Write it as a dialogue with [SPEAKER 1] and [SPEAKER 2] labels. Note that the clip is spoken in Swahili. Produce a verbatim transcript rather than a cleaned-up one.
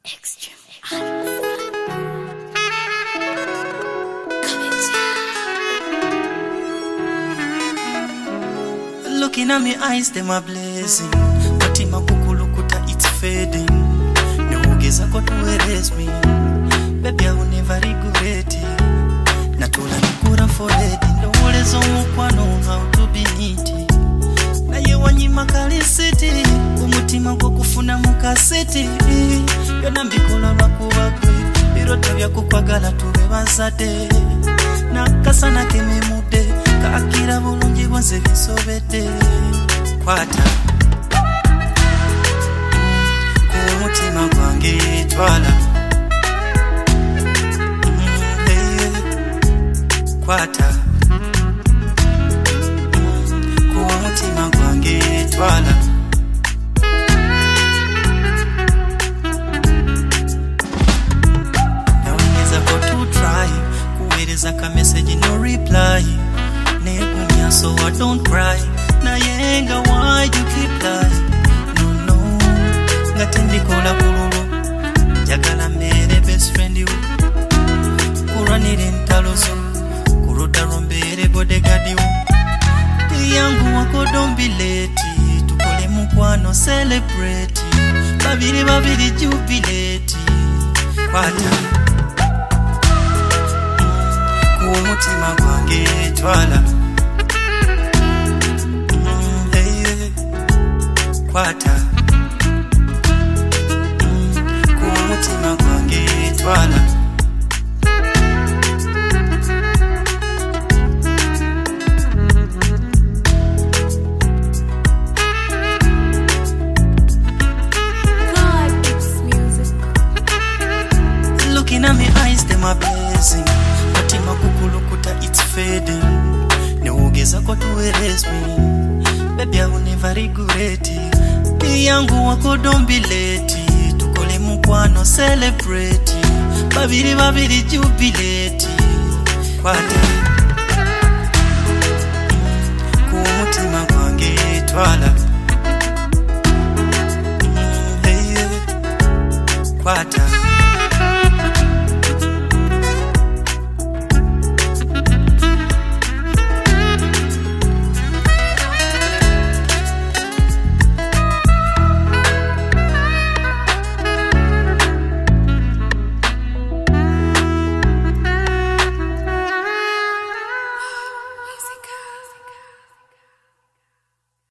[SPEAKER 1] Extreme.
[SPEAKER 2] Looking at me eyes, them are blazing. Watima kukulukuta, it's fading. Neugeza kwa to erase me. Baby, I will never regret it. Natula nikura for it. No ulezo mukwa know how to be needy. Na ye wanyima kalisiti. Umutima kwa kufuna mukasiti. Yona mbikola lwakuwa kwe. Birota vya kukwagala tuwe bazade. Nakasana keme mude. Kakira bulungi bonse bisobete. Kwata ku mutima gwange twala. Kwata ku mutima gwange twala. Naweza go to try kuweleza ka message no reply. Negunya so I don't cry. Na yenga why you keep lying. No no ngatendi kola kululu. Jagala mere best friend you. Kuranire ntalozo. Kuruta rombere bodyguard you. Yangu wako don't be late. Tukole mukwano celebrate. Babiri babiri jubilate. Kwata ku mutima gwange twala. Mm, hey, kwata mm, ku mutima gwange twala. Looking at me eyes, them are blazing. Watima kukulukuta, it's fading. Neugeza kwa to erase me. Baby, I will never regret it. Yangu wako don't be late. Tukole mukwano celebrate. Babiri babiri jubilate. Kwata ku mutima gwange twala.